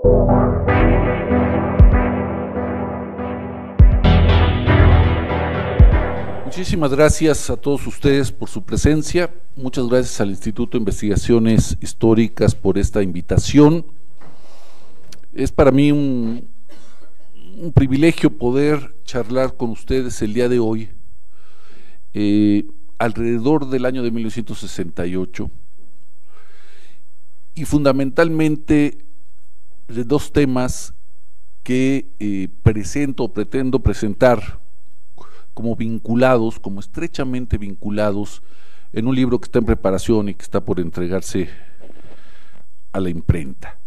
Muchísimas gracias a todos ustedes por su presencia. Muchas gracias al Instituto de Investigaciones Históricas por esta invitación. Es para mí un privilegio poder charlar con ustedes el día de hoy alrededor del año de 1968 y fundamentalmente de dos temas que pretendo presentar como vinculados, como estrechamente vinculados en un libro que está en preparación y que está por entregarse a la imprenta.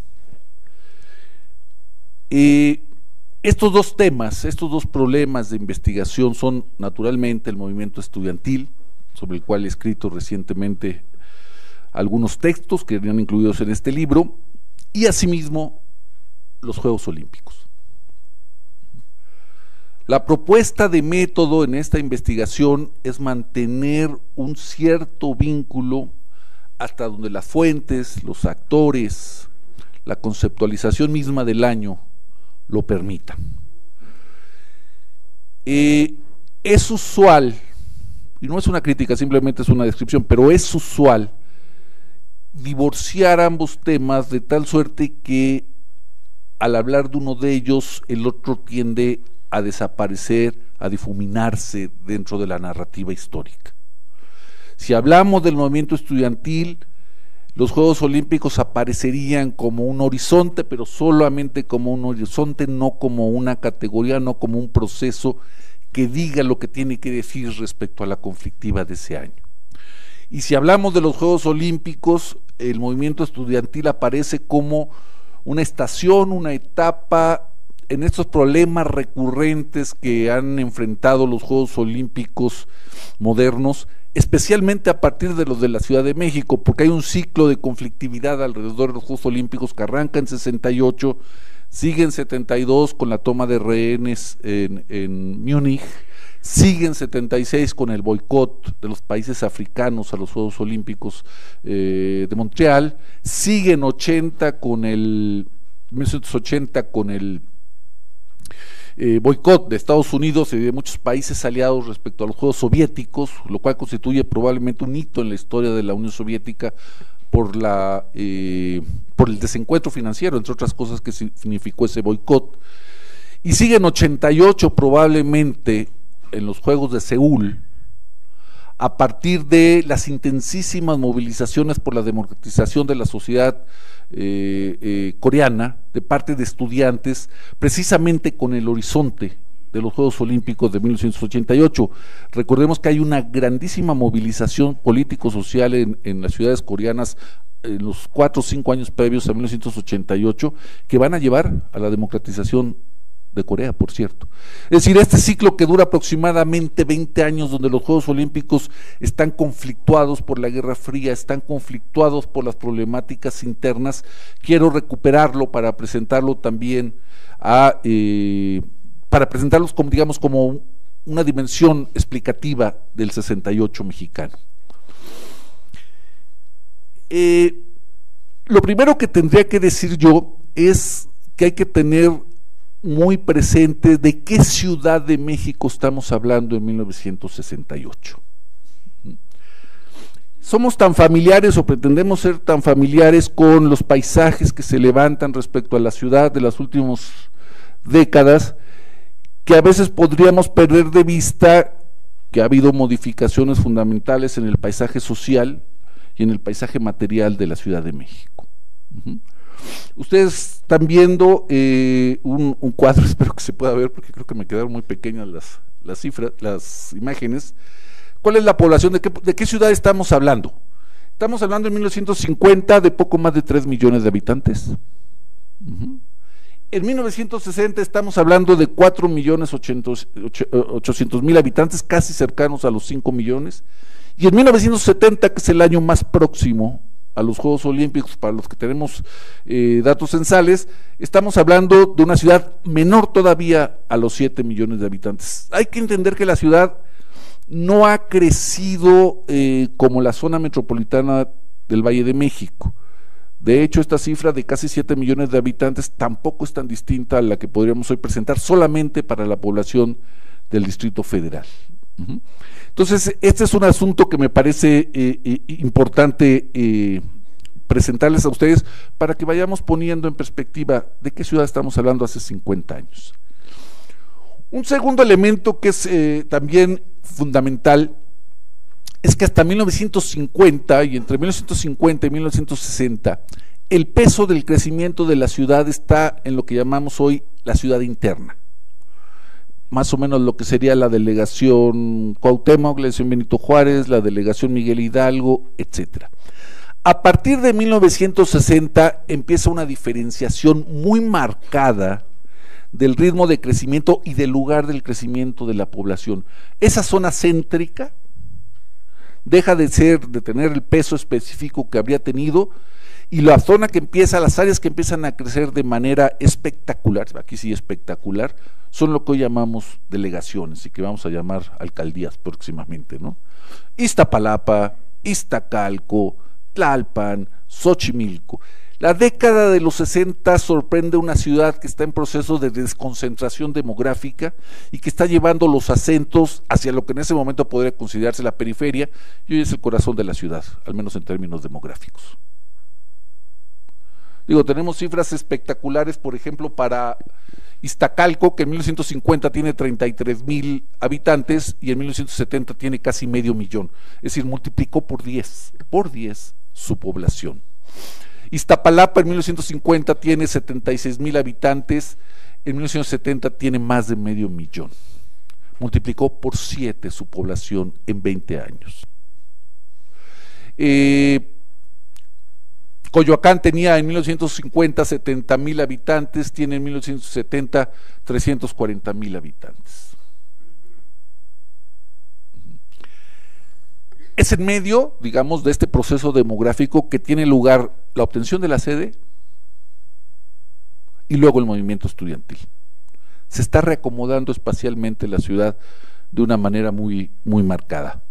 Estos dos temas, estos dos problemas de investigación son naturalmente el movimiento estudiantil, sobre el cual he escrito recientemente algunos textos que eran incluidos en este libro, y asimismo los Juegos Olímpicos. La propuesta de método en esta investigación es mantener un cierto vínculo hasta donde las fuentes, los actores, la conceptualización misma del año lo permitan. Es usual, y no es una crítica, simplemente es una descripción, pero es usual divorciar ambos temas de tal suerte que al hablar de uno de ellos el otro tiende a desaparecer, a difuminarse dentro de la narrativa histórica. Si hablamos del movimiento estudiantil, los Juegos Olímpicos aparecerían como un horizonte, pero solamente como un horizonte, no como una categoría, no como un proceso que diga lo que tiene que decir respecto a la conflictiva de ese año. Y si hablamos de los Juegos Olímpicos, el movimiento estudiantil aparece como una estación, una etapa en estos problemas recurrentes que han enfrentado los Juegos Olímpicos modernos, especialmente a partir de los de la Ciudad de México, porque hay un ciclo de conflictividad alrededor de los Juegos Olímpicos que arranca en 68, sigue en 72 con la toma de rehenes en Múnich, sigue en 76 con el boicot de los países africanos a los Juegos Olímpicos de Montreal, sigue en 1980 con el boicot de Estados Unidos y de muchos países aliados respecto a los Juegos Soviéticos, lo cual constituye probablemente un hito en la historia de la Unión Soviética por el desencuentro financiero, entre otras cosas que significó ese boicot. Y sigue en 88 probablemente en los Juegos de Seúl, a partir de las intensísimas movilizaciones por la democratización de la sociedad coreana de parte de estudiantes, precisamente con el horizonte de los Juegos Olímpicos de 1988. Recordemos que hay una grandísima movilización político-social en las ciudades coreanas en los 4 o 5 años previos a 1988 que van a llevar a la democratización de Corea, por cierto. Es decir, este ciclo que dura aproximadamente 20 años, donde los Juegos Olímpicos están conflictuados por la Guerra Fría, están conflictuados por las problemáticas internas, quiero recuperarlo para presentarlo también para presentarlos como, digamos, como una dimensión explicativa del 68 mexicano. Lo primero que tendría que decir yo es que hay que tener muy presente de qué Ciudad de México estamos hablando en 1968. Somos tan familiares o pretendemos ser tan familiares con los paisajes que se levantan respecto a la ciudad de las últimas décadas que a veces podríamos perder de vista que ha habido modificaciones fundamentales en el paisaje social y en el paisaje material de la Ciudad de México. Ustedes están viendo un cuadro, espero que se pueda ver porque creo que me quedaron muy pequeñas las cifras, las imágenes. ¿Cuál es la población? ¿De qué ciudad estamos hablando? Estamos hablando en 1950 de poco más de 3 millones de habitantes. En 1960 estamos hablando de 4.800.000 habitantes, casi cercanos a los 5 millones. Y en 1970, que es el año más próximo a los Juegos Olímpicos, para los que tenemos datos censales, estamos hablando de una ciudad menor todavía a los 7 millones de habitantes. Hay que entender que la ciudad no ha crecido como la zona metropolitana del Valle de México, De hecho, esta cifra de casi 7 millones de habitantes tampoco es tan distinta a la que podríamos hoy presentar solamente para la población del Distrito Federal. Entonces, este es un asunto que me parece importante presentarles a ustedes para que vayamos poniendo en perspectiva de qué ciudad estamos hablando hace 50 años. Un segundo elemento que es también fundamental es que hasta 1950 y entre 1950 y 1960 el peso del crecimiento de la ciudad está en lo que llamamos hoy la ciudad interna, más o menos lo que sería la delegación Cuauhtémoc, la delegación Benito Juárez, la delegación Miguel Hidalgo, etcétera. A partir de 1960 empieza una diferenciación muy marcada del ritmo de crecimiento y del lugar del crecimiento de la población. Esa zona céntrica deja de tener el peso específico que habría tenido, y la zona que empieza, las áreas que empiezan a crecer de manera espectacular, aquí sí espectacular, son lo que hoy llamamos delegaciones y que vamos a llamar alcaldías próximamente, ¿no? Iztapalapa, Iztacalco, Tlalpan, Xochimilco. La década de los 60 sorprende una ciudad que está en proceso de desconcentración demográfica y que está llevando los acentos hacia lo que en ese momento podría considerarse la periferia, y hoy es el corazón de la ciudad, al menos en términos demográficos. Digo, tenemos cifras espectaculares, por ejemplo, para Iztacalco, que en 1950 tiene 33,000 habitantes y en 1970 tiene casi medio millón, es decir, multiplicó por 10 su población. Iztapalapa en 1950 tiene 76,000 habitantes, en 1970 tiene más de medio millón, multiplicó por 7 su población en 20 años. Coyoacán tenía en 1950 70,000 habitantes, tiene en 1970 340,000 habitantes. Es en medio, digamos, de este proceso demográfico que tiene lugar la obtención de la sede y luego el movimiento estudiantil. Se está reacomodando espacialmente la ciudad de una manera muy marcada.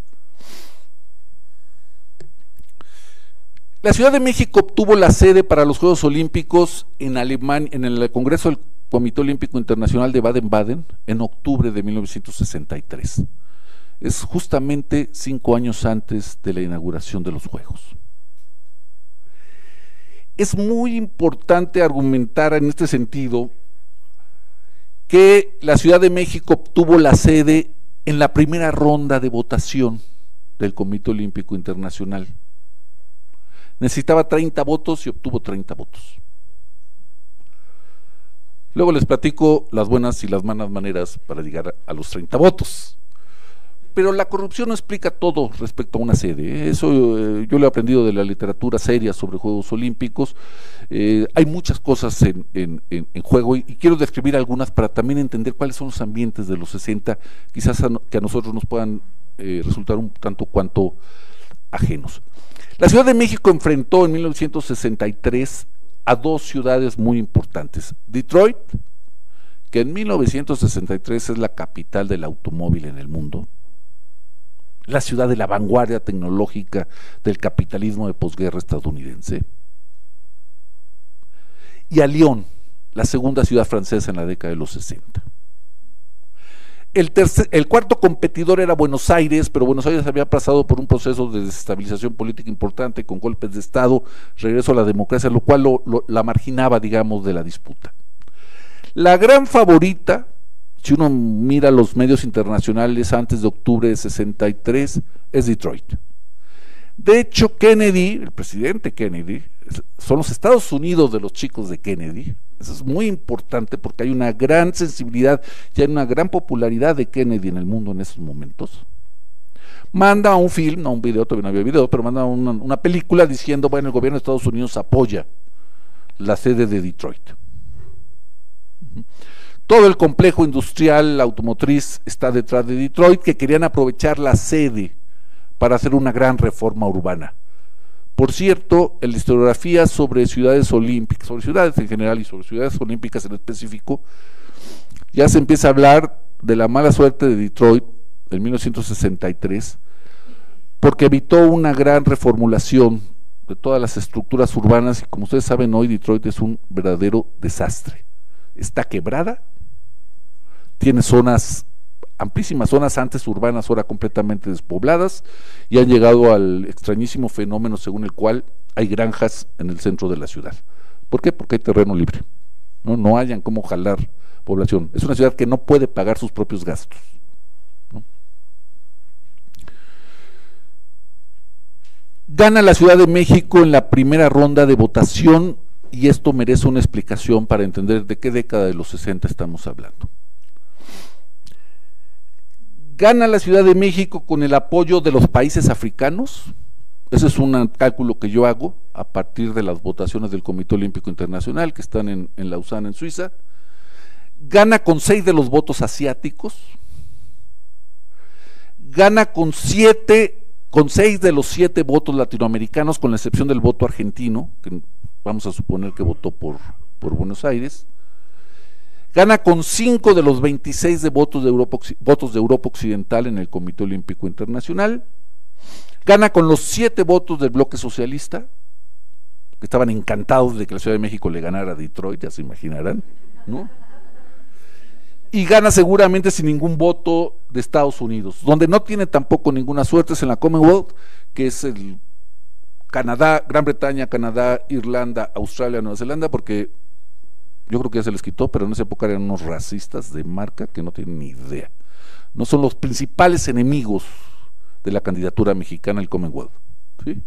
La Ciudad de México obtuvo la sede para los Juegos Olímpicos en Alemania, en el Congreso del Comité Olímpico Internacional de Baden-Baden, en octubre de 1963. Es justamente 5 años antes de la inauguración de los Juegos. Es muy importante argumentar en este sentido que la Ciudad de México obtuvo la sede en la primera ronda de votación del Comité Olímpico Internacional. Necesitaba 30 votos y obtuvo 30 votos. Luego les platico las buenas y las malas maneras para llegar a los 30 votos. Pero la corrupción no explica todo respecto a una sede. Eso yo lo he aprendido de la literatura seria sobre Juegos Olímpicos. Hay muchas cosas en juego y quiero describir algunas para también entender cuáles son los ambientes de los 60, quizás que a nosotros nos puedan resultar un tanto cuanto ajenos. La Ciudad de México enfrentó en 1963 a 2 ciudades muy importantes. Detroit, que en 1963 es la capital del automóvil en el mundo, la ciudad de la vanguardia tecnológica del capitalismo de posguerra estadounidense, y a Lyon, la segunda ciudad francesa en la década de los 60. El cuarto competidor era Buenos Aires, pero Buenos Aires había pasado por un proceso de desestabilización política importante con golpes de Estado, regreso a la democracia, lo cual la marginaba, digamos, de la disputa. La gran favorita, si uno mira los medios internacionales antes de octubre de 63, es Detroit. De hecho, Kennedy, el presidente Kennedy, son los Estados Unidos de los chicos de Kennedy. Eso es muy importante porque hay una gran sensibilidad y hay una gran popularidad de Kennedy en el mundo en esos momentos. Manda un film, no un video, todavía no había video, pero manda una película diciendo, bueno, el gobierno de Estados Unidos apoya la sede de Detroit. Todo el complejo industrial automotriz está detrás de Detroit, que querían aprovechar la sede para hacer una gran reforma urbana. Por cierto, en la historiografía sobre ciudades olímpicas, sobre ciudades en general y sobre ciudades olímpicas en específico, ya se empieza a hablar de la mala suerte de Detroit en 1963, porque evitó una gran reformulación de todas las estructuras urbanas, y como ustedes saben, hoy Detroit es un verdadero desastre. Está quebrada, tiene zonas, amplísimas zonas antes urbanas, ahora completamente despobladas, y han llegado al extrañísimo fenómeno según el cual hay granjas en el centro de la ciudad. ¿Por qué? Porque hay terreno libre, no hayan cómo jalar población. Es una ciudad que no puede pagar sus propios gastos, ¿no? Gana la Ciudad de México en la primera ronda de votación, y esto merece una explicación para entender de qué década de los 60 estamos hablando. Gana la Ciudad de México con el apoyo de los países africanos. Ese es un cálculo que yo hago a partir de las votaciones del Comité Olímpico Internacional que están en Lausana, en Suiza. Gana con 6 de los votos asiáticos. Gana con 6 de los 7 votos latinoamericanos, con la excepción del voto argentino, que vamos a suponer que votó por Buenos Aires. Gana con 5 de los 26 de votos de Europa Occidental en el Comité Olímpico Internacional. Gana con los 7 votos del bloque socialista, que estaban encantados de que la Ciudad de México le ganara a Detroit, ya se imaginarán, ¿no? Y gana seguramente sin ningún voto de Estados Unidos. Donde no tiene tampoco ninguna suerte es en la Commonwealth, que es el Canadá, Gran Bretaña, Canadá, Irlanda, Australia, Nueva Zelanda, porque yo creo que ya se les quitó, pero en esa época eran unos racistas de marca que no tienen ni idea. No son los principales enemigos de la candidatura mexicana al Commonwealth, ¿sí?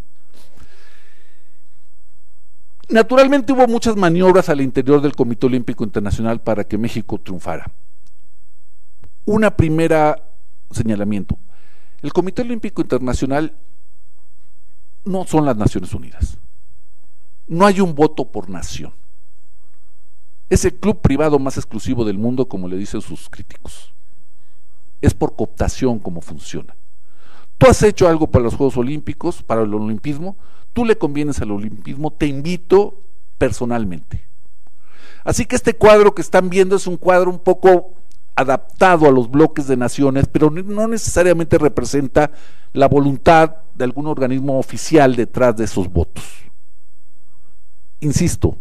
Naturalmente hubo muchas maniobras al interior del Comité Olímpico Internacional para que México triunfara. Una primera señalamiento: el Comité Olímpico Internacional no son las Naciones Unidas. No hay un voto por nación. Es el club privado más exclusivo del mundo, como le dicen sus críticos. Es por cooptación como funciona. Tú has hecho algo para los Juegos Olímpicos, para el olimpismo, tú le convienes al olimpismo, te invito personalmente. Así que este cuadro que están viendo es un cuadro un poco adaptado a los bloques de naciones, pero no necesariamente representa la voluntad de algún organismo oficial detrás de esos votos. Insisto,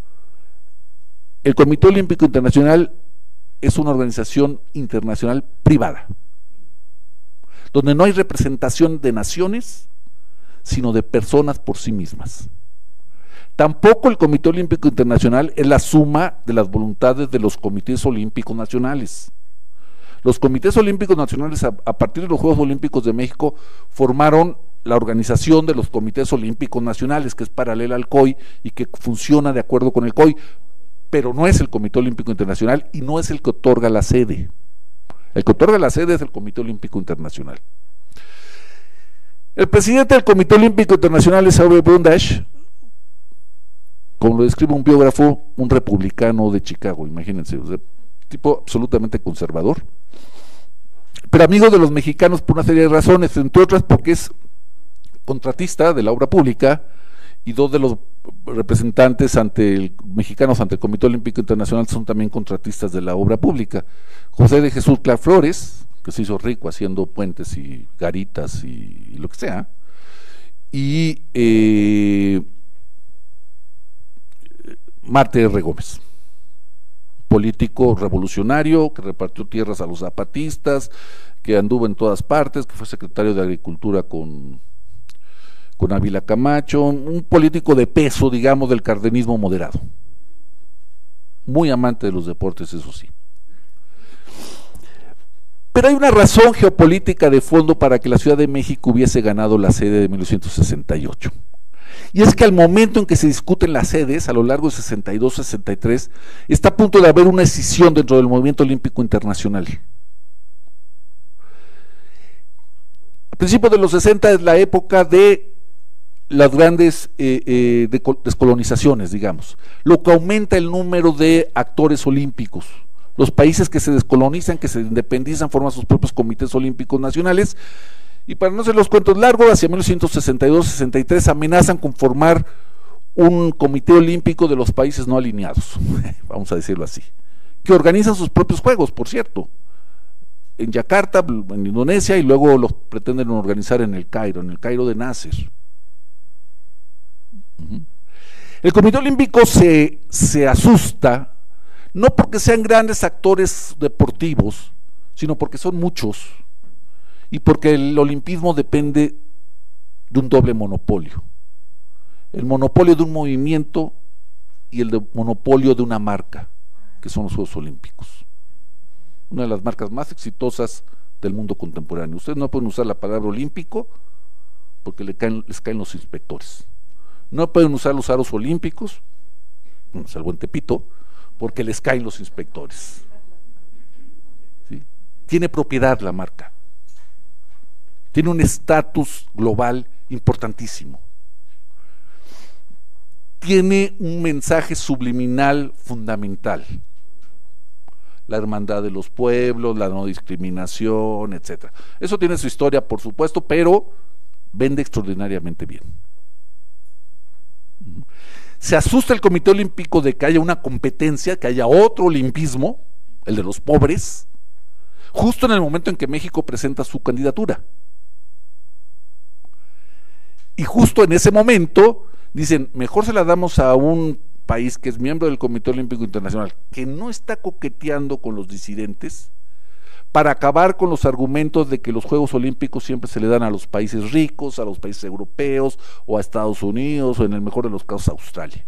el Comité Olímpico Internacional es una organización internacional privada, donde no hay representación de naciones, sino de personas por sí mismas. Tampoco el Comité Olímpico Internacional es la suma de las voluntades de los comités olímpicos nacionales. Los comités olímpicos nacionales, a partir de los Juegos Olímpicos de México, formaron la organización de los comités olímpicos nacionales, que es paralela al COI y que funciona de acuerdo con el COI, pero no es el Comité Olímpico Internacional y no es el que otorga la sede. El que otorga la sede es el Comité Olímpico Internacional. El presidente del Comité Olímpico Internacional es Aubrey Brundage, como lo describe un biógrafo, un republicano de Chicago, imagínense, o sea, tipo absolutamente conservador, pero amigo de los mexicanos por una serie de razones, entre otras porque es contratista de la obra pública, y 2 de los representantes mexicanos ante el Comité Olímpico Internacional son también contratistas de la obra pública. José de Jesús Clark Flores, que se hizo rico haciendo puentes y garitas y lo que sea, y Marte R. Gómez, político revolucionario que repartió tierras a los zapatistas, que anduvo en todas partes, que fue secretario de Agricultura con Ávila Camacho, un político de peso, digamos, del cardenismo moderado, muy amante de los deportes, eso sí. Pero hay una razón geopolítica de fondo para que la Ciudad de México hubiese ganado la sede de 1968. Y es que al momento en que se discuten las sedes, a lo largo de 62-63, está a punto de haber una escisión dentro del movimiento olímpico internacional. A principios de los 60 es la época de las grandes descolonizaciones, digamos, lo que aumenta el número de actores olímpicos. Los países que se descolonizan, que se independizan, forman sus propios comités olímpicos nacionales, y para no hacer los cuentos largos, hacia 1962-63 amenazan con formar un comité olímpico de los países no alineados, vamos a decirlo así, que organizan sus propios juegos, por cierto, en Yakarta, en Indonesia, y luego los pretenden organizar en el Cairo de Nasser. El Comité Olímpico se asusta, no porque sean grandes actores deportivos, sino porque son muchos y porque el olimpismo depende de un doble monopolio. El monopolio de un movimiento y el monopolio de una marca, que son los Juegos Olímpicos. Una de las marcas más exitosas del mundo contemporáneo. Ustedes no pueden usar la palabra olímpico porque les caen los inspectores. No pueden usar los aros olímpicos, salvo en Tepito, porque les caen los inspectores. ¿Sí? Tiene propiedad la marca. Tiene un estatus global importantísimo. Tiene un mensaje subliminal fundamental. La hermandad de los pueblos, la no discriminación, etcétera. Eso tiene su historia, por supuesto, pero vende extraordinariamente bien. Se asusta el Comité Olímpico de que haya una competencia, que haya otro olimpismo, el de los pobres, justo en el momento en que México presenta su candidatura. Y justo en ese momento dicen, mejor se la damos a un país que es miembro del Comité Olímpico Internacional, que no está coqueteando con los disidentes, para acabar con los argumentos de que los Juegos Olímpicos siempre se le dan a los países ricos, a los países europeos, o a Estados Unidos, o en el mejor de los casos a Australia.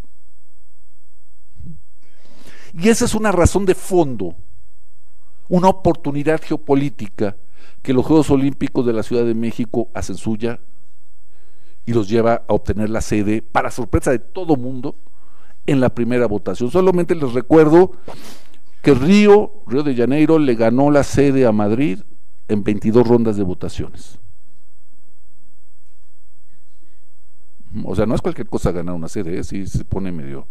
Y esa es una razón de fondo, una oportunidad geopolítica que los Juegos Olímpicos de la Ciudad de México hacen suya y los lleva a obtener la sede, para sorpresa de todo mundo, en la primera votación. Solamente les recuerdo que Río de Janeiro le ganó la sede a Madrid en 22 rondas de votaciones. O sea, no es cualquier cosa ganar una sede, sí se pone medio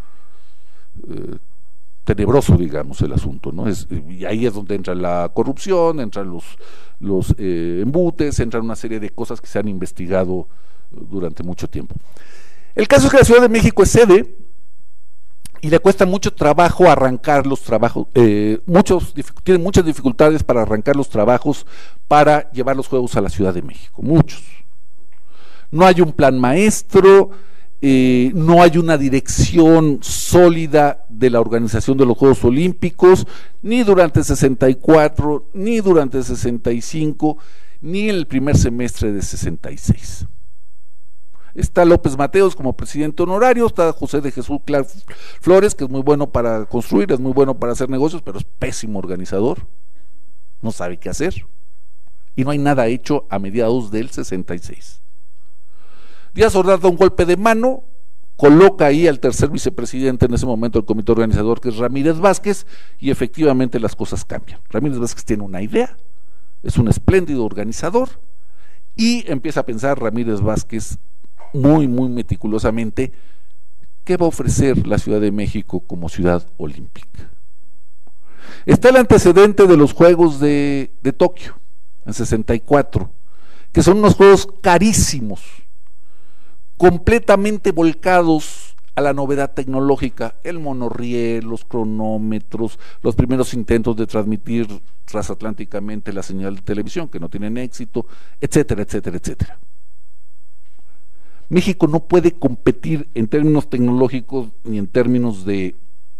tenebroso, digamos, el asunto, ¿no? Y ahí es donde entra la corrupción, entran los embutes, entran una serie de cosas que se han investigado durante mucho tiempo. El caso es que la Ciudad de México es sede y le cuesta mucho trabajo arrancar los trabajos, tiene muchas dificultades para arrancar los trabajos para llevar los Juegos a la Ciudad de México, muchos. No hay un plan maestro, no hay una dirección sólida de la organización de los Juegos Olímpicos, ni durante el 64, ni durante el 65, ni en el primer semestre de 66. Está López Mateos como presidente honorario, está José de Jesús Flores, que es muy bueno para construir, es muy bueno para hacer negocios, pero es pésimo organizador, no sabe qué hacer, y no hay nada hecho a mediados del 66. Díaz Ordaz da un golpe de mano, coloca ahí al tercer vicepresidente en ese momento del comité organizador, que es Ramírez Vázquez, y efectivamente las cosas cambian. Ramírez Vázquez tiene una idea, es un espléndido organizador, y empieza a pensar Ramírez Vázquez muy meticulosamente qué va a ofrecer la Ciudad de México como ciudad olímpica. Está el antecedente de los Juegos de Tokio en 64, que son unos juegos carísimos, completamente volcados a la novedad tecnológica, el monorriel, los cronómetros, los primeros intentos de transmitir transatlánticamente la señal de televisión que no tienen éxito, etcétera, etcétera, etcétera. México no puede competir en términos tecnológicos ni en términos de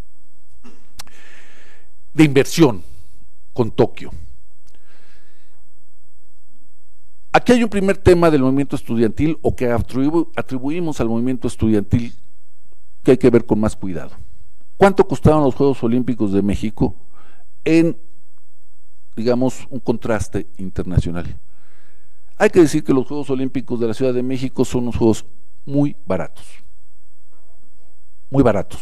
inversión con Tokio. Aquí hay un primer tema del movimiento estudiantil, o que atribuimos al movimiento estudiantil, que hay que ver con más cuidado. ¿Cuánto costaron los Juegos Olímpicos de México en, digamos, un contraste internacional? Hay que decir que los Juegos Olímpicos de la Ciudad de México son unos juegos muy baratos. Muy baratos.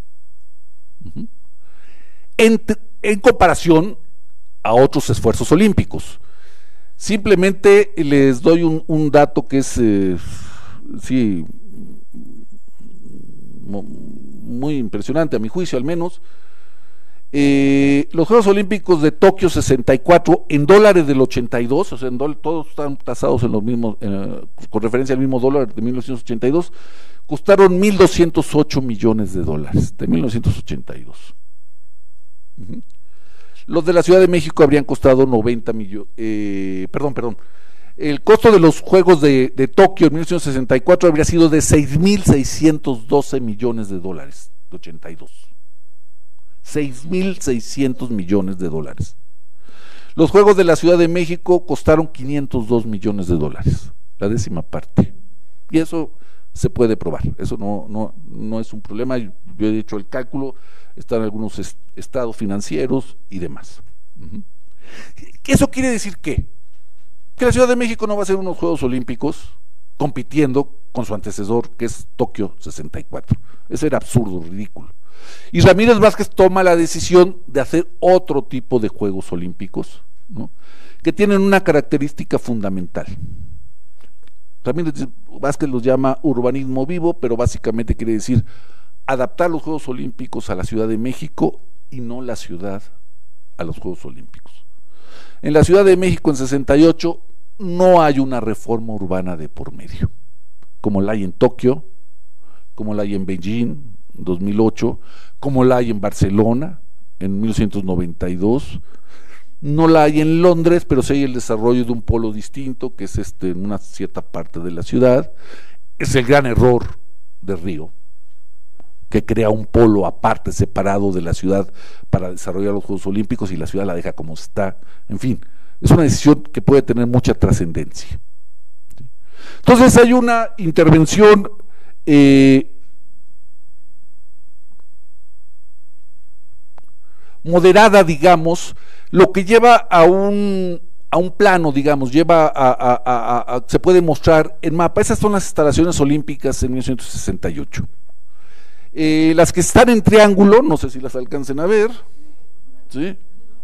En comparación a otros esfuerzos olímpicos. Simplemente les doy un dato que es, sí, muy impresionante, a mi juicio al menos. Los Juegos Olímpicos de Tokio 64 en dólares del 82, o sea, todos están tasados en los mismos, con referencia al mismo dólar de 1982, costaron $1,208 millones de 1982. Los de la Ciudad de México habrían costado 90 millones, el costo de los Juegos de Tokio en 1964 habría sido de 6.612 millones de dólares, de 82. 6.600 millones de dólares. Los Juegos de la Ciudad de México costaron 502 millones de dólares, la décima parte. Y eso se puede probar, eso no es un problema. Yo he hecho el cálculo, están algunos estados financieros y demás. ¿Eso quiere decir qué? Que la Ciudad de México no va a hacer unos Juegos Olímpicos compitiendo con su antecesor, que es Tokio 64. Eso era absurdo, ridículo. Y Ramírez Vázquez toma la decisión de hacer otro tipo de Juegos Olímpicos, ¿no?, que tienen una característica fundamental. Ramírez Vázquez los llama urbanismo vivo, pero básicamente quiere decir adaptar los Juegos Olímpicos a la Ciudad de México y no la ciudad a los Juegos Olímpicos. En la Ciudad de México en 68 no hay una reforma urbana de por medio, como la hay en Tokio, como la hay en Beijing en 2008, como la hay en Barcelona en 1992, no la hay en Londres, pero sí hay el desarrollo de un polo distinto, que es en una cierta parte de la ciudad. Es el gran error de Río, que crea un polo aparte, separado de la ciudad para desarrollar los Juegos Olímpicos, y la ciudad la deja como está. En fin, es una decisión que puede tener mucha trascendencia. Entonces hay una intervención moderada, digamos, lo que lleva a un plano, digamos, se puede mostrar en mapa. Esas son las instalaciones olímpicas en 1968. Las que están en triángulo, no sé si las alcancen a ver, ¿sí?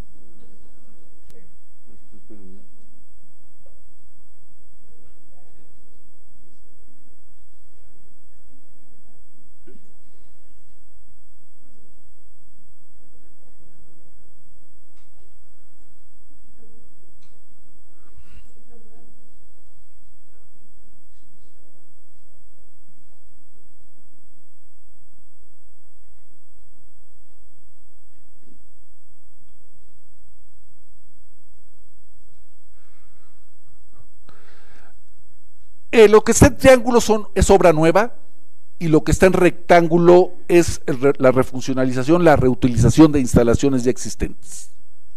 Lo que está en triángulo es obra nueva, y lo que está en rectángulo es la refuncionalización, la reutilización de instalaciones ya existentes.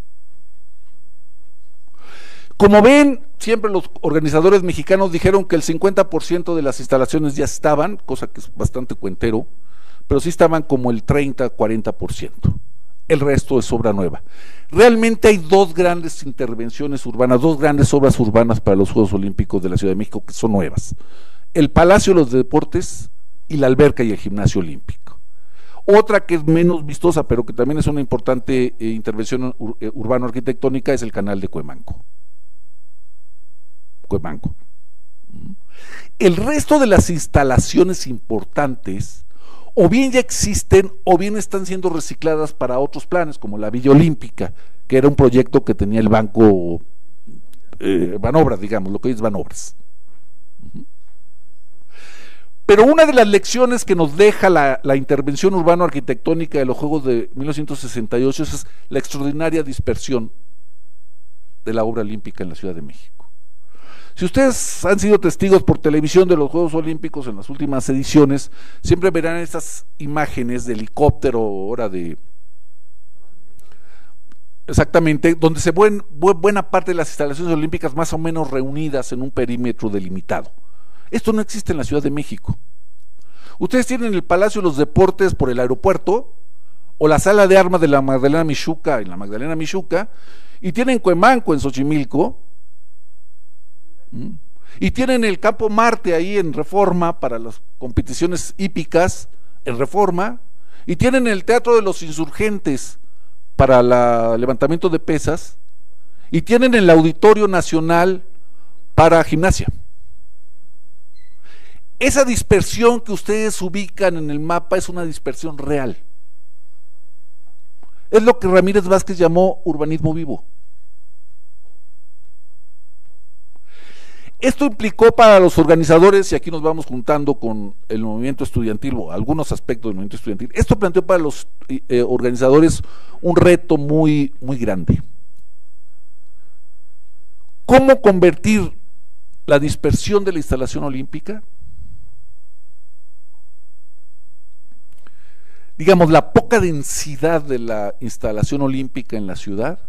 Como ven, siempre los organizadores mexicanos dijeron que el 50% de las instalaciones ya estaban, cosa que es bastante cuentero, pero sí estaban como el 30-40%. El resto es obra nueva. Realmente hay dos grandes intervenciones urbanas, dos grandes obras urbanas para los Juegos Olímpicos de la Ciudad de México que son nuevas: el Palacio de los Deportes y la alberca y el gimnasio olímpico. Otra que es menos vistosa, pero que también es una importante intervención urbano-arquitectónica, es el canal de Cuemanco. El resto de las instalaciones importantes o bien ya existen o bien están siendo recicladas para otros planes, como la Villa Olímpica, que era un proyecto que tenía el banco Banobras, digamos, lo que hoy es Banobras. Pero una de las lecciones que nos deja la intervención urbano-arquitectónica de los Juegos de 1968 es la extraordinaria dispersión de la obra olímpica en la Ciudad de México. Si ustedes han sido testigos por televisión de los Juegos Olímpicos en las últimas ediciones, siempre verán estas imágenes de helicóptero, ahora exactamente, donde se ven buena parte de las instalaciones olímpicas más o menos reunidas en un perímetro delimitado. Esto no existe en la Ciudad de México. Ustedes tienen el Palacio de los Deportes por el aeropuerto, o la sala de armas de la Magdalena Mixhuca, en la Magdalena Mixhuca, y tienen Cuemanco en Xochimilco, y tienen el Campo Marte ahí en Reforma para las competiciones hípicas en Reforma, y tienen el Teatro de los Insurgentes para el levantamiento de pesas, y tienen el Auditorio Nacional para gimnasia. Esa dispersión que ustedes ubican en el mapa es una dispersión real. Es lo que Ramírez Vázquez llamó urbanismo vivo. Esto implicó para los organizadores, y aquí nos vamos juntando con el movimiento estudiantil, o algunos aspectos del movimiento estudiantil, esto planteó para los organizadores un reto muy, muy grande. ¿Cómo convertir la dispersión de la instalación olímpica, digamos, la poca densidad de la instalación olímpica en la ciudad,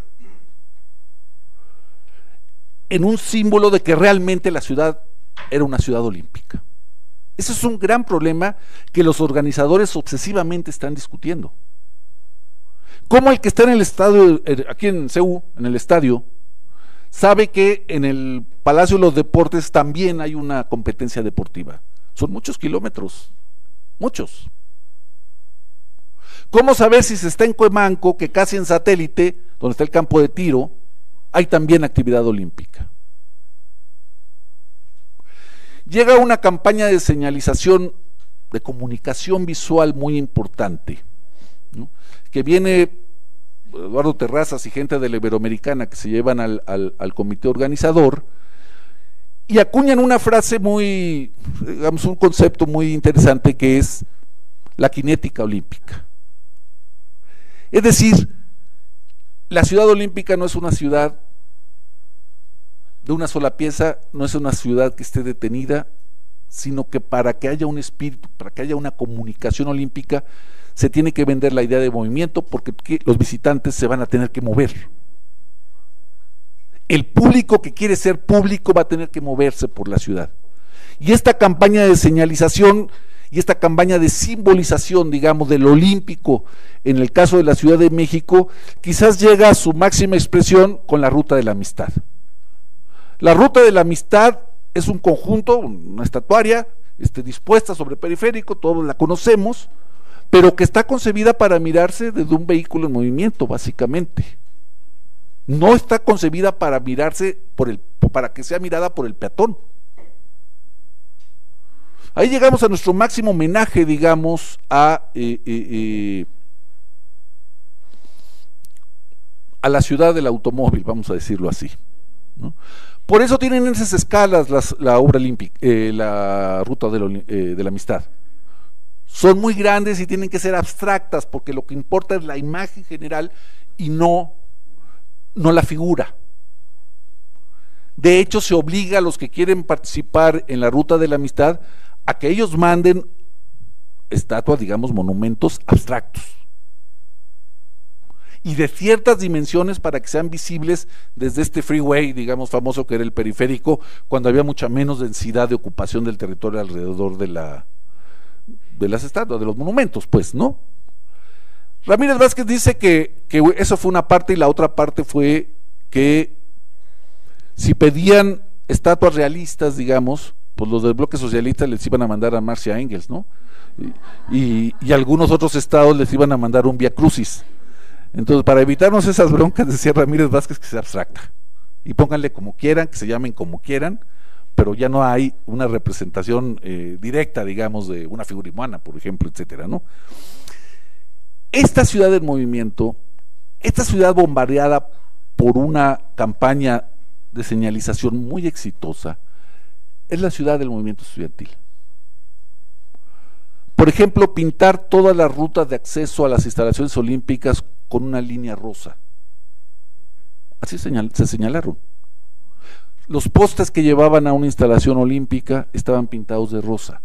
en un símbolo de que realmente la ciudad era una ciudad olímpica. Ese es un gran problema que los organizadores obsesivamente están discutiendo. Como el que está en el estadio, aquí en CEU, en el estadio, sabe que en el Palacio de los Deportes también hay una competencia deportiva. Son muchos kilómetros, muchos. ¿Cómo saber si se está en Cuemanco, que casi en satélite, donde está el campo de tiro, hay también actividad olímpica? Llega una campaña de señalización, de comunicación visual muy importante, ¿no? Que viene Eduardo Terrazas y gente de la Iberoamericana que se llevan al comité organizador y acuñan una frase muy, digamos, un concepto muy interesante que es la cinética olímpica. Es decir, la ciudad olímpica no es una ciudad de una sola pieza, no es una ciudad que esté detenida, sino que para que haya un espíritu, para que haya una comunicación olímpica, se tiene que vender la idea de movimiento, porque los visitantes se van a tener que mover. El público que quiere ser público va a tener que moverse por la ciudad. Y esta campaña de señalización y esta campaña de simbolización, digamos, del olímpico, en el caso de la Ciudad de México, quizás llega a su máxima expresión con la Ruta de la Amistad. La Ruta de la Amistad es un conjunto, una estatuaria dispuesta sobre periférico, todos la conocemos, pero que está concebida para mirarse desde un vehículo en movimiento, básicamente. No está concebida para mirarse para que sea mirada por el peatón. Ahí llegamos a nuestro máximo homenaje, digamos, a la ciudad del automóvil, vamos a decirlo así, ¿no? Por eso tienen en esas escalas la obra olímpica, la Ruta de la Amistad. Son muy grandes y tienen que ser abstractas, porque lo que importa es la imagen general y no la figura. De hecho, se obliga a los que quieren participar en la Ruta de la Amistad a que ellos manden estatuas, digamos, monumentos abstractos y de ciertas dimensiones para que sean visibles desde este freeway, digamos, famoso, que era el periférico, cuando había mucha menos densidad de ocupación del territorio alrededor de las estatuas, de los monumentos, pues, ¿no? Ramírez Vázquez dice que eso fue una parte, y la otra parte fue que si pedían estatuas realistas, digamos, pues los del bloque socialista les iban a mandar a Marx y a Engels, ¿no? Y algunos otros estados les iban a mandar un Vía Crucis. Entonces, para evitarnos esas broncas, decía Ramírez Vázquez, que sea abstracta, y pónganle como quieran, que se llamen como quieran, pero ya no hay una representación directa, digamos, de una figura humana, por ejemplo, etcétera, ¿no? Esta ciudad del movimiento, esta ciudad bombardeada por una campaña de señalización muy exitosa, es la ciudad del movimiento estudiantil. Por ejemplo, pintar todas las rutas de acceso a las instalaciones olímpicas con una línea rosa. Así se señalaron. Los postes que llevaban a una instalación olímpica estaban pintados de rosa.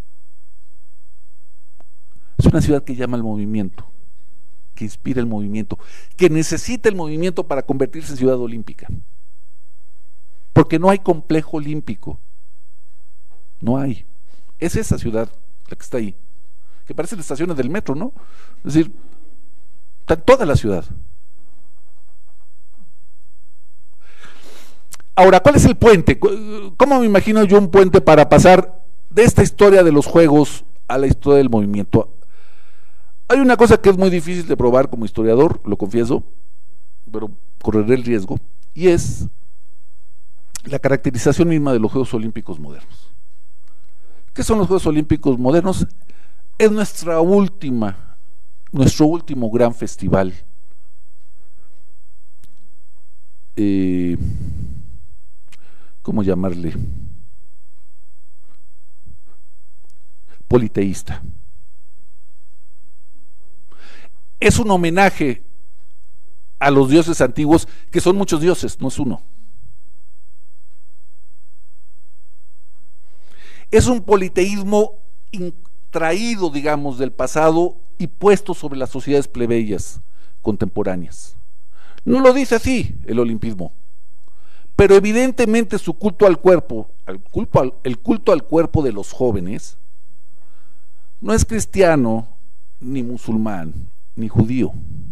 Es una ciudad que llama al movimiento, que inspira el movimiento, que necesita el movimiento para convertirse en ciudad olímpica. Porque no hay complejo olímpico. No hay. Es esa ciudad la que está ahí, que parecen estaciones del metro, ¿no? Es decir, está en toda la ciudad. Ahora, ¿cuál es el puente? ¿Cómo me imagino yo un puente para pasar de esta historia de los juegos a la historia del movimiento? Hay una cosa que es muy difícil de probar como historiador, lo confieso, pero correré el riesgo, y es la caracterización misma de los Juegos Olímpicos modernos. ¿Qué son los Juegos Olímpicos modernos? Es nuestro último gran festival ¿cómo llamarle? Politeísta. Es un homenaje a los dioses antiguos, que son muchos dioses, no es uno. Es un politeísmo traído, digamos, del pasado y puesto sobre las sociedades plebeyas contemporáneas. No lo dice así el olimpismo, pero evidentemente su culto al cuerpo, el culto al cuerpo de los jóvenes, no es cristiano, ni musulmán, ni judío.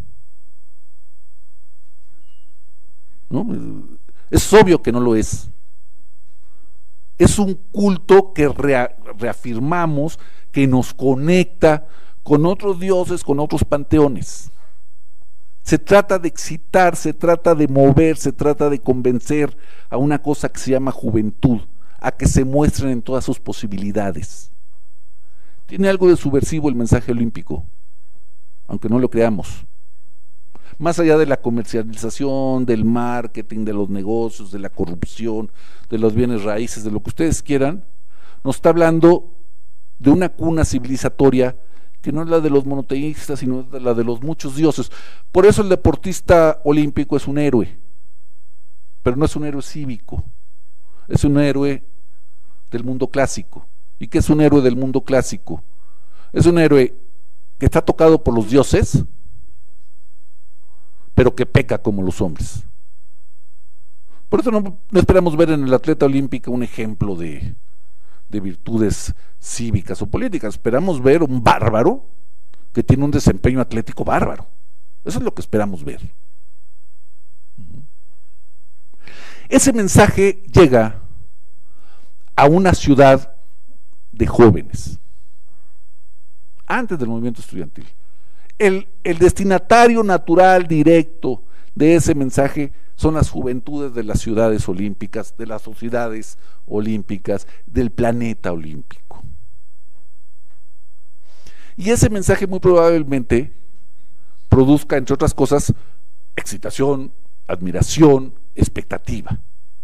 ¿No? Es obvio que no lo es. Es un culto que reafirmamos, que nos conecta con otros dioses, con otros panteones. Se trata de excitar, se trata de mover, se trata de convencer a una cosa que se llama juventud, a que se muestren en todas sus posibilidades. Tiene algo de subversivo el mensaje olímpico, aunque no lo creamos. Más allá de la comercialización, del marketing, de los negocios, de la corrupción, de los bienes raíces, de lo que ustedes quieran, nos está hablando de una cuna civilizatoria que no es la de los monoteístas, sino la de los muchos dioses. Por eso el deportista olímpico es un héroe, pero no es un héroe cívico, es un héroe del mundo clásico. ¿Y qué es un héroe del mundo clásico? Es un héroe que está tocado por los dioses, pero que peca como los hombres. Por eso no esperamos ver en el atleta olímpico un ejemplo de virtudes cívicas o políticas. Esperamos ver un bárbaro que tiene un desempeño atlético bárbaro. Eso es lo que esperamos ver. Ese mensaje llega a una ciudad de jóvenes antes del movimiento estudiantil. El destinatario natural, directo de ese mensaje son las juventudes de las ciudades olímpicas, de las sociedades olímpicas, del planeta olímpico. Y ese mensaje muy probablemente produzca, entre otras cosas, excitación, admiración, expectativa.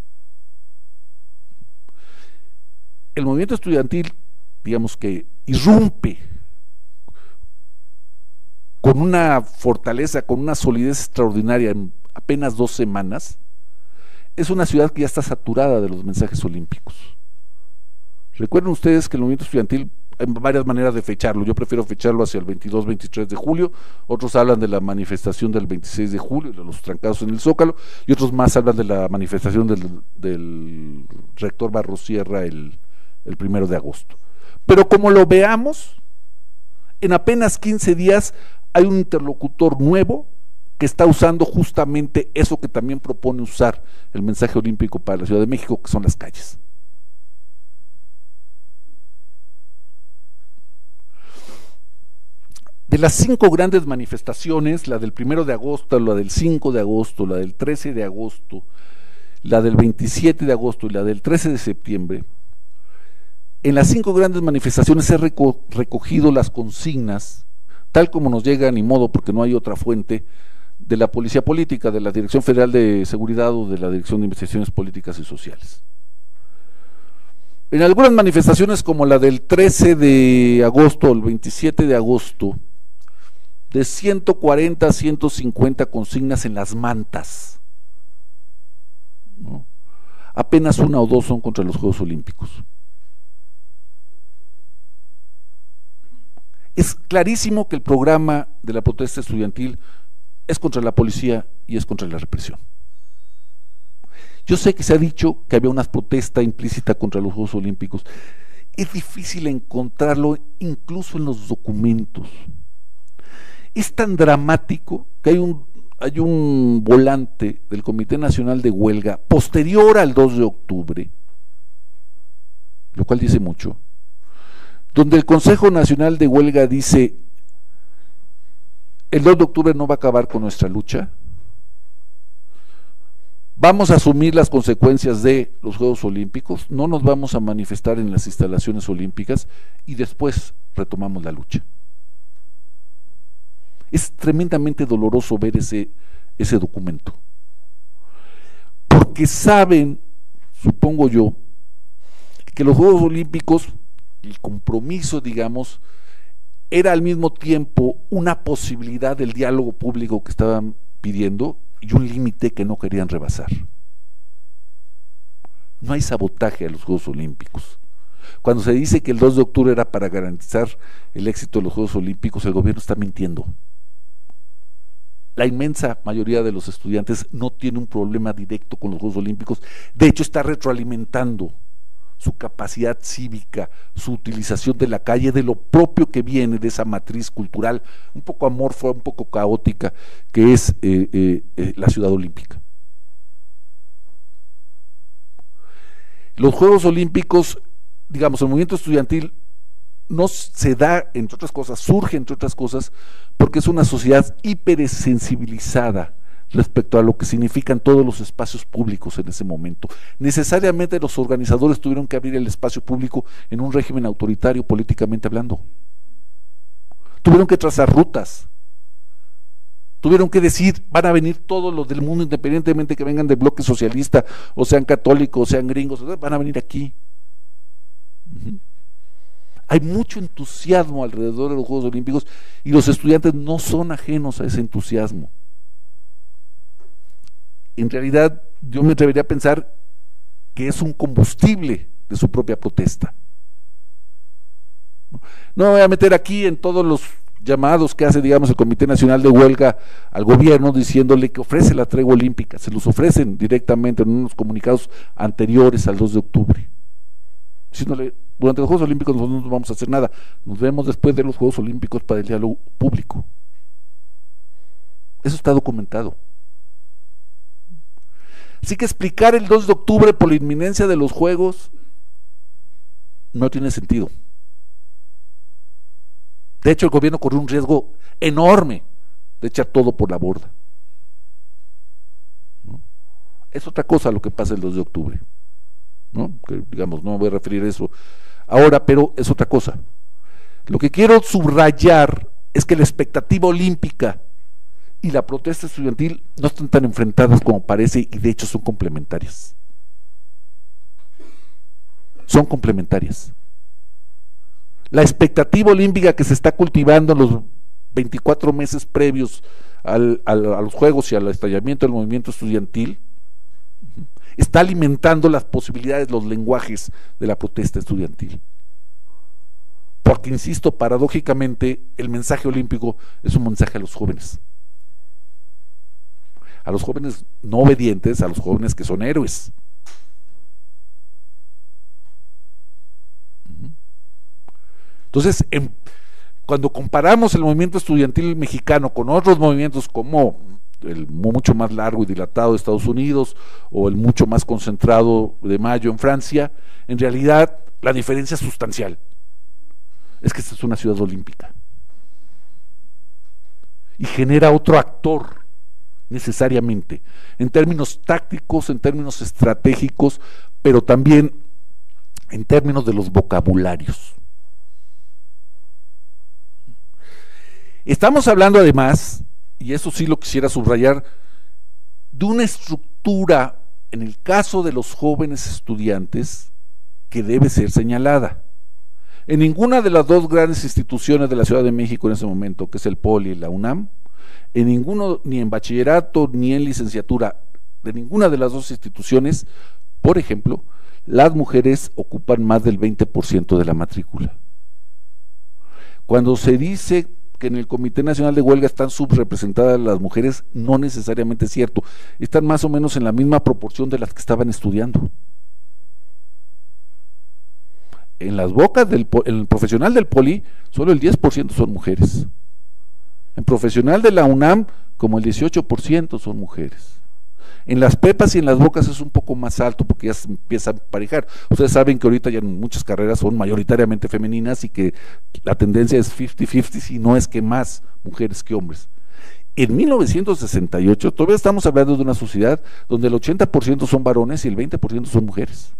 El movimiento estudiantil, digamos que irrumpe con una fortaleza, con una solidez extraordinaria en apenas 2 semanas. Es una ciudad que ya está saturada de los mensajes olímpicos. Recuerden ustedes que el movimiento estudiantil hay varias maneras de fecharlo. Yo prefiero fecharlo hacia el 22-23 de julio, otros hablan de la manifestación del 26 de julio, de los trancados en el Zócalo, y otros más hablan de la manifestación del rector Barrosierra el 1 de agosto. Pero como lo veamos, en apenas 15 días hay un interlocutor nuevo que está usando justamente eso que también propone usar el mensaje olímpico para la Ciudad de México, que son las calles. De las 5 grandes manifestaciones, la del 1 de agosto, la del 5 de agosto, la del 13 de agosto, la del 27 de agosto y la del 13 de septiembre, en las 5 grandes manifestaciones he recogido las consignas, tal como nos llega, ni modo, porque no hay otra fuente, de la Policía Política, de la Dirección Federal de Seguridad o de la Dirección de Investigaciones Políticas y Sociales. En algunas manifestaciones, como la del 13 de agosto o el 27 de agosto, de 140 a 150 consignas en las mantas, ¿no? Apenas 1 o 2 son contra los Juegos Olímpicos. Es clarísimo que el programa de la protesta estudiantil es contra la policía y es contra la represión. Yo sé que se ha dicho que había una protesta implícita contra los Juegos Olímpicos. Es difícil encontrarlo incluso en los documentos. Es tan dramático que hay un volante del Comité Nacional de Huelga posterior al 2 de octubre, lo cual dice mucho, donde el Consejo Nacional de Huelga dice: el 2 de octubre no va a acabar con nuestra lucha, vamos a asumir las consecuencias de los Juegos Olímpicos, no nos vamos a manifestar en las instalaciones olímpicas y después retomamos la lucha. Es tremendamente doloroso ver ese documento, porque saben, supongo yo, que los Juegos Olímpicos, el compromiso, digamos, era al mismo tiempo una posibilidad del diálogo público que estaban pidiendo y un límite que no querían rebasar. No hay sabotaje a los Juegos Olímpicos. Cuando se dice que el 2 de octubre era para garantizar el éxito de los Juegos Olímpicos, el gobierno está mintiendo. La inmensa mayoría de los estudiantes no tiene un problema directo con los Juegos Olímpicos, de hecho está retroalimentando su capacidad cívica, su utilización de la calle, de lo propio que viene de esa matriz cultural, un poco amorfa, un poco caótica, que es la ciudad olímpica. Los Juegos Olímpicos, digamos, el movimiento estudiantil no se da, entre otras cosas, surge entre otras cosas, porque es una sociedad hipersensibilizada respecto a lo que significan todos los espacios públicos en ese momento. Necesariamente los organizadores tuvieron que abrir el espacio público en un régimen autoritario políticamente hablando. Tuvieron que trazar rutas, tuvieron que decir, van a venir todos los del mundo, independientemente que vengan del bloque socialista, o sean católicos, o sean gringos, van a venir aquí. Hay mucho entusiasmo alrededor de los Juegos Olímpicos y los estudiantes no son ajenos a ese entusiasmo. En realidad, yo me atrevería a pensar que es un combustible de su propia protesta. No me voy a meter aquí en todos los llamados que hace, digamos, el Comité Nacional de Huelga al gobierno diciéndole que ofrece la tregua olímpica, se los ofrecen directamente en unos comunicados anteriores al 2 de octubre, diciéndole, durante los Juegos Olímpicos nosotros no vamos a hacer nada, nos vemos después de los Juegos Olímpicos para el diálogo público. Eso está documentado. Así que explicar el 2 de octubre por la inminencia de los Juegos no tiene sentido. De hecho, el gobierno corrió un riesgo enorme de echar todo por la borda. ¿No? Es otra cosa lo que pasa el 2 de octubre. ¿No? Que, digamos, no me voy a referir a eso ahora, pero es otra cosa. Lo que quiero subrayar es que la expectativa olímpica y la protesta estudiantil no están tan enfrentadas como parece, y de hecho son complementarias. Son complementarias. La expectativa olímpica que se está cultivando en los 24 meses previos a los Juegos y al estallamiento del movimiento estudiantil está alimentando las posibilidades, los lenguajes de la protesta estudiantil. Porque, insisto, paradójicamente, el mensaje olímpico es un mensaje a los jóvenes no obedientes, a los jóvenes que son héroes. Entonces, cuando comparamos el movimiento estudiantil mexicano con otros movimientos como el mucho más largo y dilatado de Estados Unidos o el mucho más concentrado de Mayo en Francia, en realidad la diferencia es sustancial. Es que esta es una ciudad olímpica y genera otro actor necesariamente, en términos tácticos, en términos estratégicos, pero también en términos de los vocabularios. Estamos hablando además, y eso sí lo quisiera subrayar, de una estructura, en el caso de los jóvenes estudiantes, que debe ser señalada. En ninguna de las dos grandes instituciones de la Ciudad de México en ese momento, que es el Poli y la UNAM, en ninguno, ni en bachillerato ni en licenciatura, de ninguna de las dos instituciones, por ejemplo, las mujeres ocupan más del 20% de la matrícula. Cuando se dice que en el Comité Nacional de Huelga están subrepresentadas las mujeres, no necesariamente es cierto, están más o menos en la misma proporción de las que estaban estudiando. En las bocas en el profesional del Poli, solo el 10% son mujeres. En profesional de la UNAM, como el 18% son mujeres. En las prepas y en las bocas es un poco más alto porque ya se empieza a emparejar. Ustedes saben que ahorita ya en muchas carreras son mayoritariamente femeninas y que la tendencia es 50-50, si no es que más mujeres que hombres. En 1968 todavía estamos hablando de una sociedad donde el 80% son varones y el 20% son mujeres.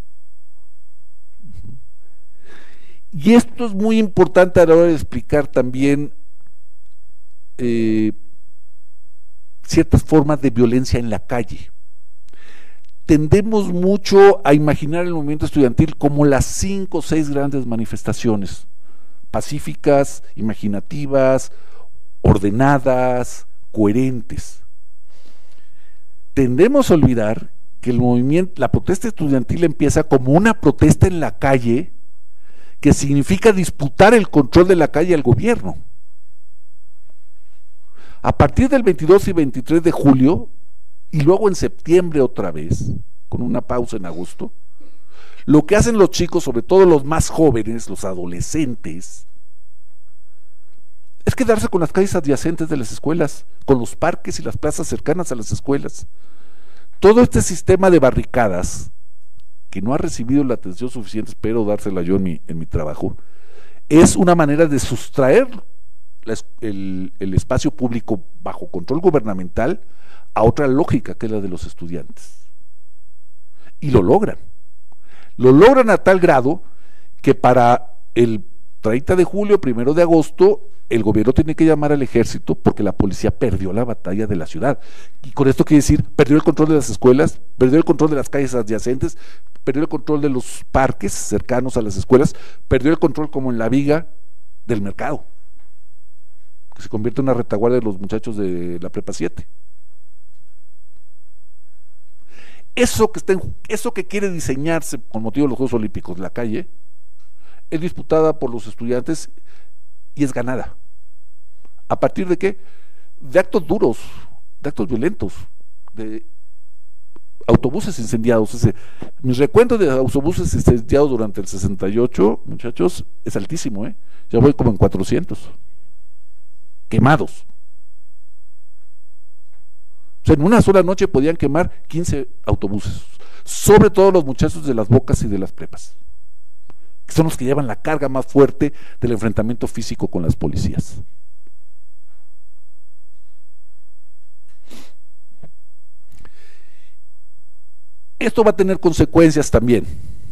Y esto es muy importante a la hora de explicar también ciertas formas de violencia en la calle. Tendemos mucho a imaginar el movimiento estudiantil como las 5 o 6 grandes manifestaciones, pacíficas, imaginativas, ordenadas, coherentes. Tendemos a olvidar que el movimiento, la protesta estudiantil empieza como una protesta en la calle, que significa disputar el control de la calle al gobierno. A partir del 22 y 23 de julio, y luego en septiembre otra vez, con una pausa en agosto, lo que hacen los chicos, sobre todo los más jóvenes, los adolescentes, es quedarse con las calles adyacentes de las escuelas, con los parques y las plazas cercanas a las escuelas. Todo este sistema de barricadas, que no ha recibido la atención suficiente, espero dársela yo en mi trabajo, es una manera de sustraer el espacio público bajo control gubernamental a otra lógica, que es la de los estudiantes. Y lo logran. Lo logran a tal grado que para el 30 de julio, 1 de agosto, el gobierno tiene que llamar al ejército porque la policía perdió la batalla de la ciudad. Y con esto quiere decir, perdió el control de las escuelas, perdió el control de las calles adyacentes, perdió el control de los parques cercanos a las escuelas, perdió el control, como en la viga, del mercado, que se convierte en una retaguardia de los muchachos de la prepa 7. Eso que quiere diseñarse con motivo de los Juegos Olímpicos, la calle, es disputada por los estudiantes y es ganada. ¿A partir de qué? De actos duros, de actos violentos, de autobuses incendiados. Mi recuento de autobuses incendiados durante el 68, muchachos, es altísimo, ya voy como en 400 quemados. O sea, en una sola noche podían quemar 15 autobuses, sobre todo los muchachos de las bocas y de las prepas, que son los que llevan la carga más fuerte del enfrentamiento físico con las policías. Esto va a tener consecuencias también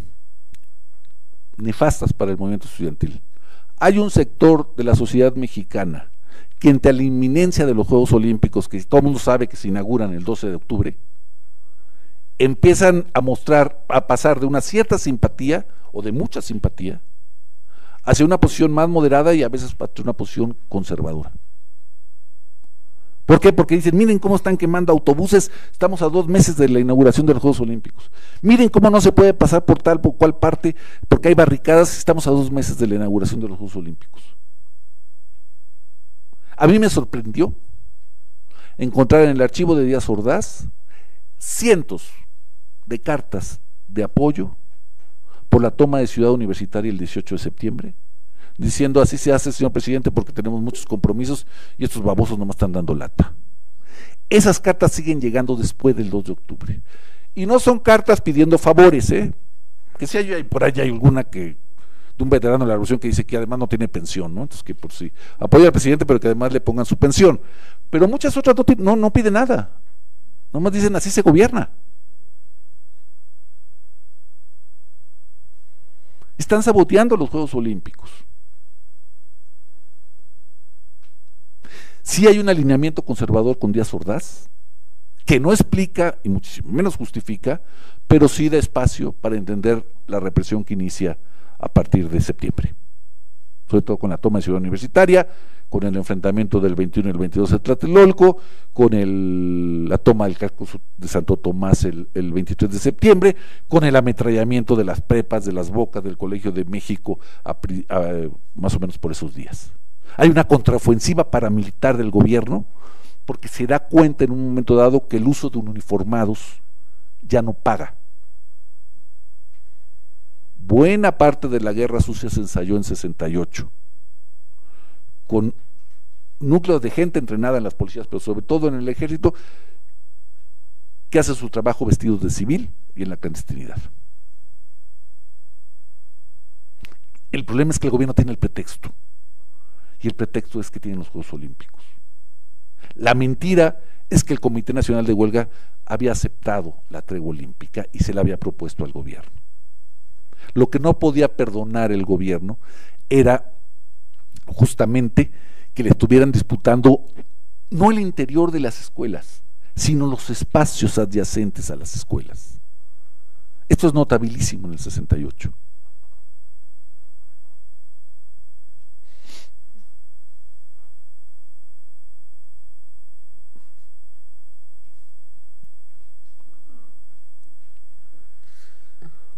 nefastas para el movimiento estudiantil. Hay un sector de la sociedad mexicana que, ante la inminencia de los Juegos Olímpicos, que todo el mundo sabe que se inauguran el 12 de octubre, empiezan a pasar de una cierta simpatía, o de mucha simpatía, hacia una posición más moderada y a veces hacia una posición conservadora. ¿Por qué? Porque dicen, miren cómo están quemando autobuses, estamos a 2 meses de la inauguración de los Juegos Olímpicos. Miren cómo no se puede pasar por tal o cual parte, porque hay barricadas, estamos a 2 meses de la inauguración de los Juegos Olímpicos. A mí me sorprendió encontrar en el archivo de Díaz Ordaz cientos de cartas de apoyo por la toma de Ciudad Universitaria el 18 de septiembre, diciendo, así se hace, señor presidente, porque tenemos muchos compromisos y estos babosos nomás están dando lata. Esas cartas siguen llegando después del 2 de octubre. Y no son cartas pidiendo favores, que si hay por ahí hay alguna que de un veterano de la revolución que dice que además no tiene pensión, ¿no? Entonces que por sí apoya al presidente, pero que además le pongan su pensión. Pero muchas otras no piden nada. Nomás dicen, así se gobierna. Están saboteando los Juegos Olímpicos. Sí hay un alineamiento conservador con Díaz Ordaz, que no explica y muchísimo menos justifica, pero sí da espacio para entender la represión que inicia a partir de septiembre, sobre todo con la toma de Ciudad Universitaria, con el enfrentamiento del 21 y el 22 de Tlatelolco, con la toma del casco de Santo Tomás el 23 de septiembre, con el ametrallamiento de las prepas, de las bocas, del Colegio de México, más o menos por esos días. Hay una contraofensiva paramilitar del gobierno, porque se da cuenta en un momento dado que el uso de uniformados ya no paga. Buena parte de la guerra sucia se ensayó en 68, con núcleos de gente entrenada en las policías, pero sobre todo en el ejército, que hace su trabajo vestidos de civil y en la clandestinidad. El problema es que el gobierno tiene el pretexto, y el pretexto es que tienen los Juegos Olímpicos. La mentira es que el Comité Nacional de Huelga había aceptado la tregua olímpica y se la había propuesto al gobierno. Lo que no podía perdonar el gobierno era justamente que le estuvieran disputando no el interior de las escuelas, sino los espacios adyacentes a las escuelas. Esto es notabilísimo en el 68.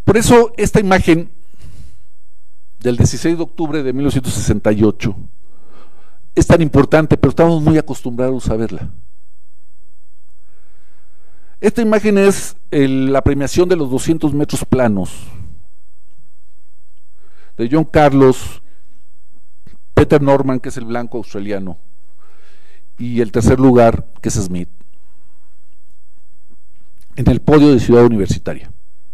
Por eso esta imagen del 16 de octubre de 1968 es tan importante, pero estamos muy acostumbrados a verla. Esta imagen es la premiación de los 200 metros planos de John Carlos, Peter Norman, que es el blanco australiano, y el tercer lugar, que es Smith, en el podio de Ciudad Universitaria.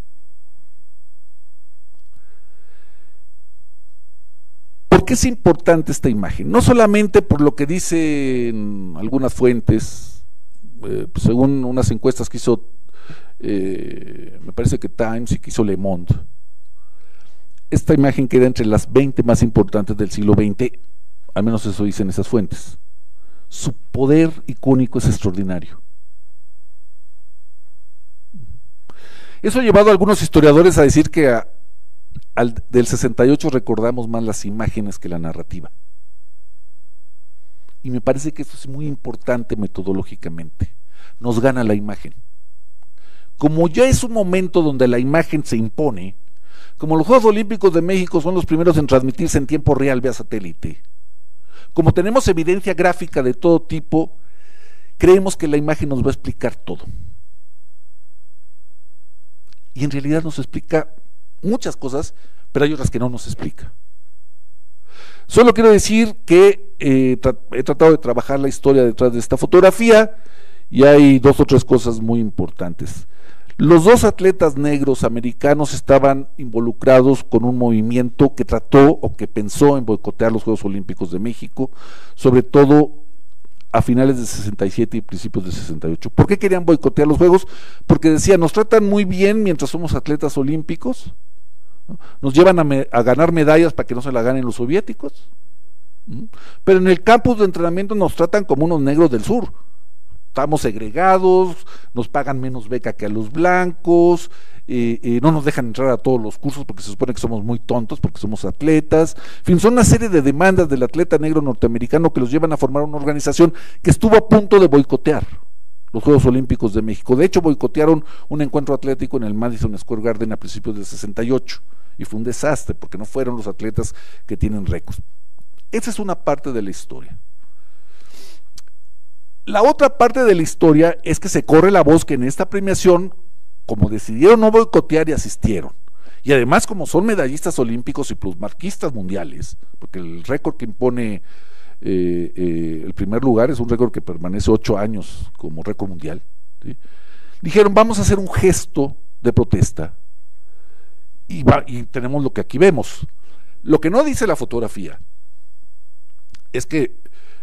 ¿Por qué es importante esta imagen? No solamente por lo que dicen algunas fuentes, según unas encuestas que hizo, me parece que Times y que hizo Le Monde, esta imagen queda entre las 20 más importantes del siglo XX, al menos eso dicen esas fuentes. Su poder icónico es extraordinario. Eso ha llevado a algunos historiadores a decir que del 68 recordamos más las imágenes que la narrativa. Y me parece que esto es muy importante metodológicamente. Nos gana la imagen. Como ya es un momento donde la imagen se impone, como los Juegos Olímpicos de México son los primeros en transmitirse en tiempo real vía satélite, como tenemos evidencia gráfica de todo tipo, creemos que la imagen nos va a explicar todo. Y en realidad nos explica muchas cosas, pero hay otras que no nos explica. Solo quiero decir que he tratado de trabajar la historia detrás de esta fotografía y hay dos o tres cosas muy importantes. Los dos atletas negros americanos estaban involucrados con un movimiento que trató o que pensó en boicotear los Juegos Olímpicos de México, sobre todo a finales de 67 y principios de 68. ¿Por qué querían boicotear los Juegos? Porque decían, nos tratan muy bien mientras somos atletas olímpicos, ¿no? Nos llevan a ganar medallas para que no se la ganen los soviéticos, ¿no? Pero en el campus de entrenamiento nos tratan como unos negros del sur. Estamos segregados, nos pagan menos beca que a los blancos, no nos dejan entrar a todos los cursos porque se supone que somos muy tontos porque somos atletas. En fin, son una serie de demandas del atleta negro norteamericano que los llevan a formar una organización que estuvo a punto de boicotear los Juegos Olímpicos de México. De hecho, boicotearon un encuentro atlético en el Madison Square Garden a principios del 68 y fue un desastre porque no fueron los atletas que tienen récords. Esa es una parte de la historia. La otra parte de la historia es que se corre la voz que en esta premiación, como decidieron no boicotear y asistieron, y además como son medallistas olímpicos y plusmarquistas mundiales, porque el récord que impone el primer lugar es un récord que permanece 8 años como récord mundial, ¿sí? Dijeron, vamos a hacer un gesto de protesta, y tenemos lo que aquí vemos. Lo que no dice la fotografía es que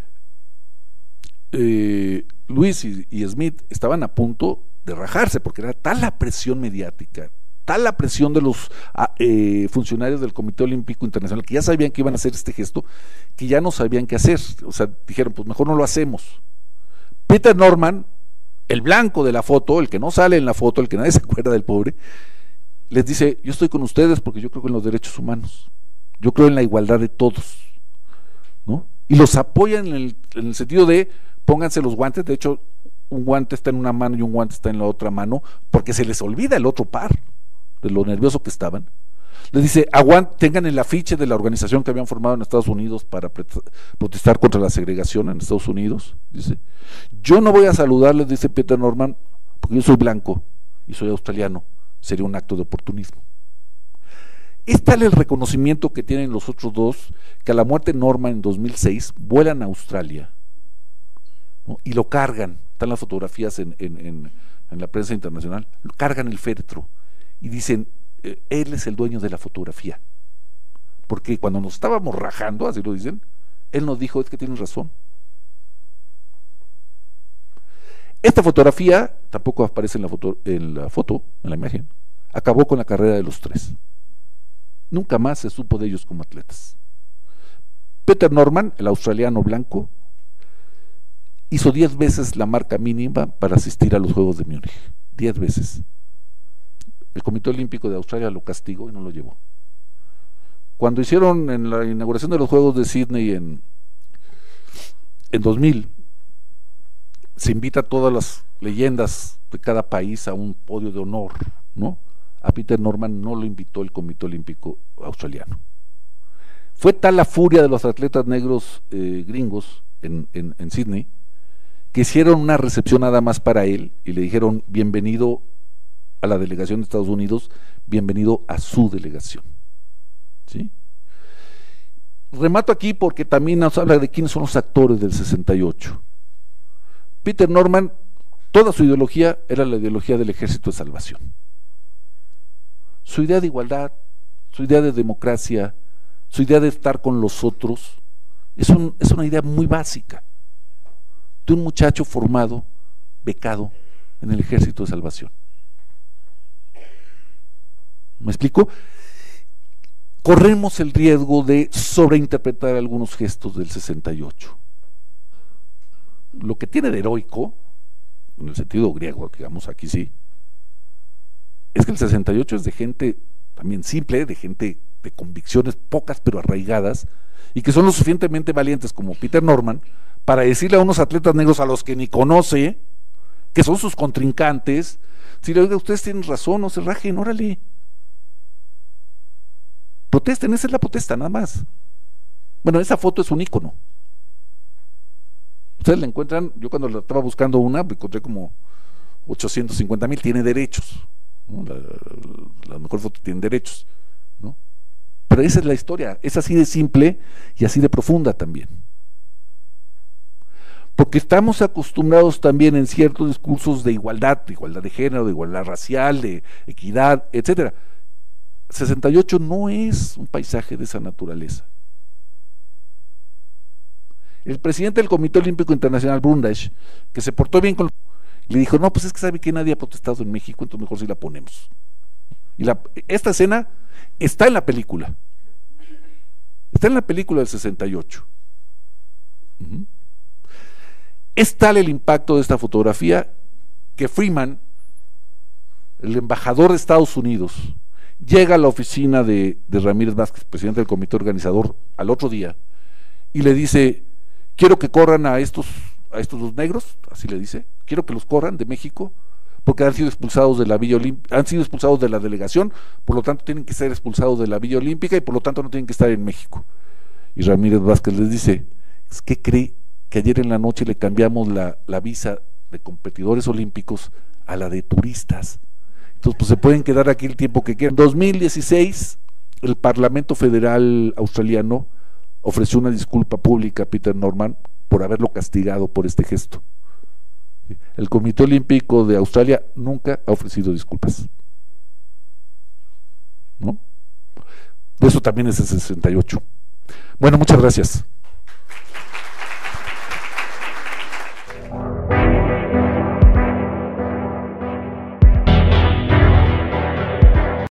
Luis y Smith estaban a punto de rajarse porque era tal la presión mediática, tal la presión de los funcionarios del Comité Olímpico Internacional que ya sabían que iban a hacer este gesto, que ya no sabían qué hacer. O sea, dijeron, pues mejor no lo hacemos. Peter Norman, el blanco de la foto, el que no sale en la foto, el que nadie se acuerda del pobre, les dice, yo estoy con ustedes porque yo creo en los derechos humanos, yo creo en la igualdad de todos, ¿no? Y los apoyan en el sentido de pónganse los guantes. De hecho, un guante está en una mano y un guante está en la otra mano, porque se les olvida el otro par, de lo nervioso que estaban. Les dice, tengan el afiche de la organización que habían formado en Estados Unidos para protestar contra la segregación en Estados Unidos. Dice, yo no voy a saludarles, dice Peter Norman, porque yo soy blanco y soy australiano, sería un acto de oportunismo. Es tal el reconocimiento que tienen los otros dos, que a la muerte de Norman en 2006 vuelan a Australia, ¿no? Y lo cargan, están las fotografías en la prensa internacional, lo cargan el féretro y dicen, él es el dueño de la fotografía, porque cuando nos estábamos rajando, así lo dicen, él nos dijo, es que tienes razón. Esta fotografía tampoco aparece en la imagen, acabó con la carrera de los tres. Nunca más se supo de ellos como atletas. Peter Norman, el australiano blanco, hizo 10 veces la marca mínima para asistir a los Juegos de Múnich. 10 veces. El Comité Olímpico de Australia lo castigó y no lo llevó. Cuando hicieron en la inauguración de los Juegos de Sydney en 2000, se invita a todas las leyendas de cada país a un podio de honor, ¿no? a Peter Norman no lo invitó el Comité Olímpico Australiano. Fue tal la furia de los atletas negros gringos en Sydney, que hicieron una recepción nada más para él y le dijeron: bienvenido a la delegación de Estados Unidos, bienvenido a su delegación. ¿Sí? Remato aquí porque también nos habla de quiénes son los actores del 68. Peter Norman, toda su ideología era la ideología del Ejército de Salvación. Su idea de igualdad, su idea de democracia, su idea de estar con los otros, es una idea muy básica de un muchacho formado, becado en el Ejército de Salvación. ¿Me explico? Corremos el riesgo de sobreinterpretar algunos gestos del 68. Lo que tiene de heroico, en el sentido griego, digamos, aquí sí, es que el 68 es de gente también simple, de gente de convicciones pocas pero arraigadas, y que son lo suficientemente valientes como Peter Norman para decirle a unos atletas negros a los que ni conoce, que son sus contrincantes, si le digo: ustedes tienen razón, no se rajen, órale, protesten, esa es la protesta, nada más. Bueno, esa foto es un ícono. Ustedes la encuentran, yo cuando la estaba buscando una, me encontré como 850,000, tiene derechos, ¿no? La mejor foto tiene derechos, ¿no? Pero esa es la historia, es así de simple y así de profunda también. Porque estamos acostumbrados también en ciertos discursos de igualdad de género, de igualdad racial, de equidad, etcétera. 68 no es un paisaje de esa naturaleza. El presidente del Comité Olímpico Internacional, Brundage, que se portó bien con, le dijo: no, pues es que sabe que nadie ha protestado en México, entonces mejor si la ponemos. Y esta escena está en la película. Está en la película del 68. Es tal el impacto de esta fotografía que Freeman, el embajador de Estados Unidos, llega a la oficina de Ramírez Vázquez, presidente del comité organizador, al otro día, y le dice: quiero que corran a estos dos negros, así le dice, quiero que los corran de México, porque han sido expulsados de la Villa Olímpica, han sido expulsados de la delegación, por lo tanto tienen que ser expulsados de la Villa Olímpica y por lo tanto no tienen que estar en México. Y Ramírez Vázquez les dice: ¿qué cree que ayer en la noche le cambiamos la visa de competidores olímpicos a la de turistas? Entonces pues se pueden quedar aquí el tiempo que quieran. En 2016 el Parlamento Federal Australiano ofreció una disculpa pública a Peter Norman por haberlo castigado por este gesto. El Comité Olímpico de Australia nunca ha ofrecido disculpas, ¿no? De eso también es el 68. Bueno, muchas gracias.